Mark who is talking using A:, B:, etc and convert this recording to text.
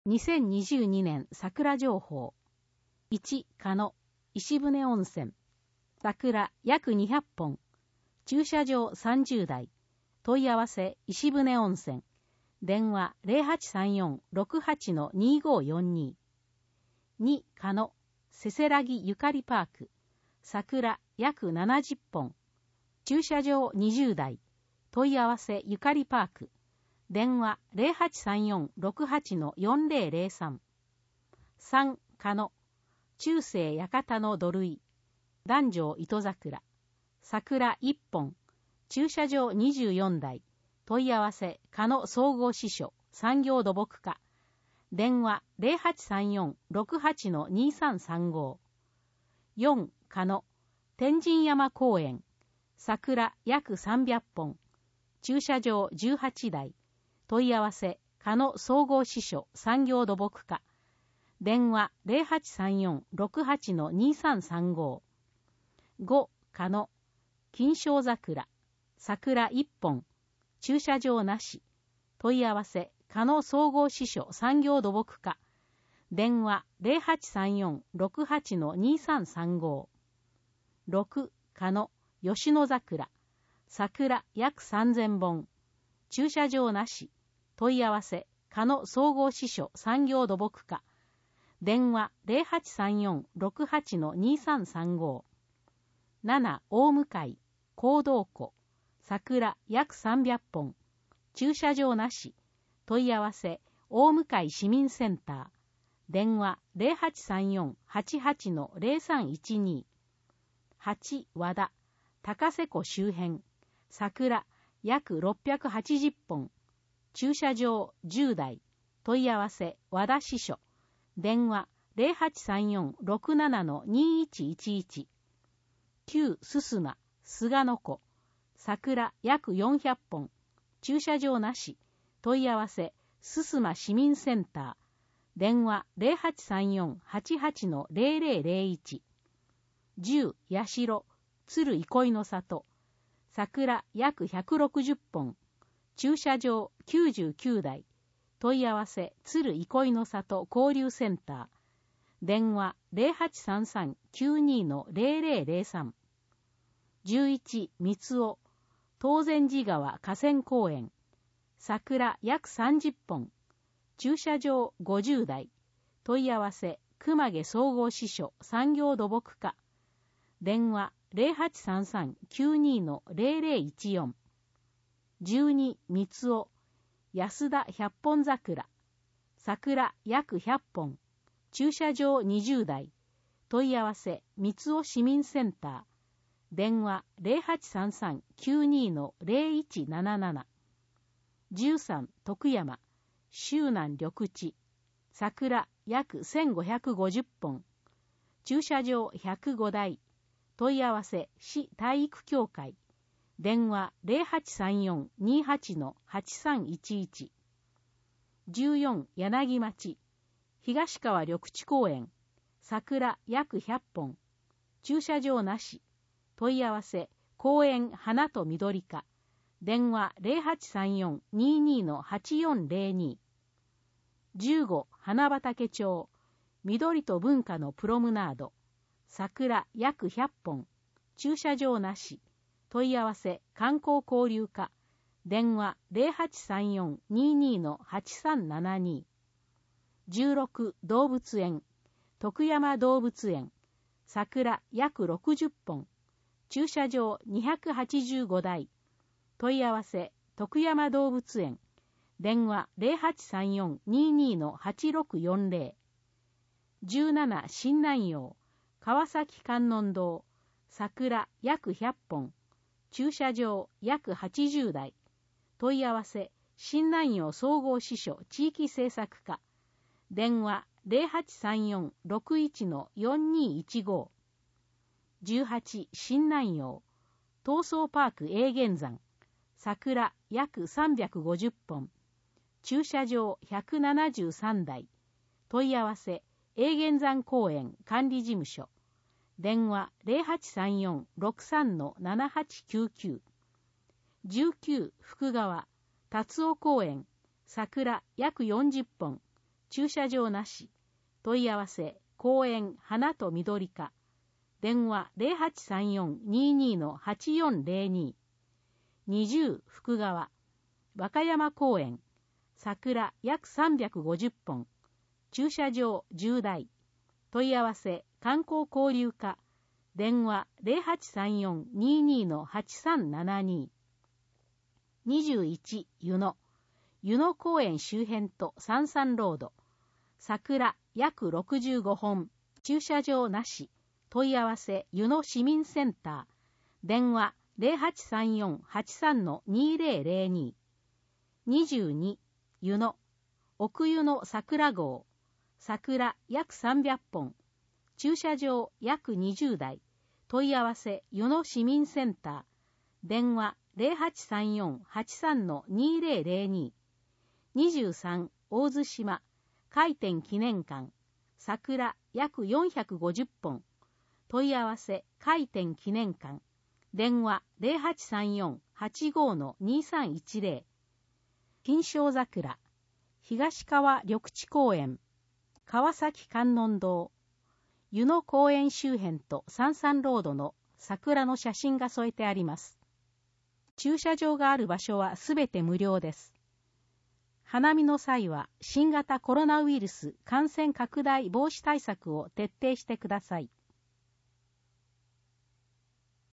A: 2022年桜情報。1、鹿野、石舟温泉。桜約200本。駐車場30台。問い合わせ石舟温泉。電話 0834-68-2542。2、鹿野、せせらぎゆかりパーク。桜約70本。駐車場20台。問い合わせゆかりパーク。電話 0834-68-4003。3、鹿野、中世館の土塁。男女糸桜。桜1本。駐車場24台。問い合わせ鹿野総合支所産業土木課。電話 0834-68-2335。4、鹿野、天神山公園。桜約300本。駐車場18台。問い合わせ鹿野総合支所産業土木課。電話 0834-68-2335。5、鹿野、金賞桜。桜1本。駐車場なし。問い合わせ鹿野総合支所産業土木課。電話 0834-68-2335。6、鹿野、吉野桜。桜約3000本。駐車場なし。問い合わせ鹿野総合支所産業土木課。電話 0834-68-2335。7、大向行動湖。桜約300本。駐車場なし。問い合わせ大向市民センター。電話 0834-88-0312。8、和田、高瀬湖周辺。桜約680本。駐車場10台。問い合わせ和田支所。電話 0834-67-2111。9、すすま、菅野湖。桜約400本。駐車場なし。問い合わせすすま市民センター。電話 0834-88-0001。10、八代、鶴憩の里。桜約160本。駐車場99台。問い合わせ鶴憩の里交流センター。電話 0833-92-0003。11、三尾、東禅寺川河川公園。桜約30本。駐車場50台。問い合わせ熊毛総合支所産業土木課。電話 0833-92-0014。12、三尾、安田百本桜。桜約100本。駐車場20台。問い合わせ三尾市民センター。電話 0833-92-0177。13、徳山、周南緑地。桜約1550本。駐車場105台。問い合わせ市体育協会。電話 0834-28-8311。14、柳町、東川緑地公園。桜約100本。駐車場なし。問い合わせ公園花と緑課。電話 0834-22-8402。15、花畑町、緑と文化のプロムナード。桜約100本。駐車場なし。問い合わせ観光交流課。電話 0834-22-8372。16、動物園、徳山動物園。桜約60本。駐車場285台。問い合わせ徳山動物園。電話 0834-22-8640。17、新南陽、川崎観音堂。桜約100本。駐車場約80台。問い合わせ新南陽総合支所地域政策課。電話 0834-61-4215。18、新南陽、東総パーク永源山。桜約350本。駐車場173台。問い合わせ永源山公園管理事務所。電話 0834-63-7899。19、福川、達夫公園。桜約40本。 駐車場なし。問い合わせ、公園花と緑課。電話 0834-22-8402。20福川。和歌山公園。桜約350本。駐車場10台。問い合わせ、観光交流課。電話 0834-22-8372。21湯野。湯野公園周辺と三々ロード。桜約65本。駐車場なし。問い合わせ湯野市民センター。電話 0834-83-2002。22湯野。奥湯野桜号。桜約300本。駐車場約20台。問い合わせ湯野市民センター。電話 0834-83-2002。23大津島。開店記念館。桜約450本。問い合わせ開店記念館。電話 0834-85-2310。金賞桜。東川緑地公園。川崎観音堂。湯野公園周辺と三々ロードの桜の写真が添えてあります。駐車場がある場所はすべて無料です。花見の際は新型コロナウイルス感染拡大防止対策を徹底してください。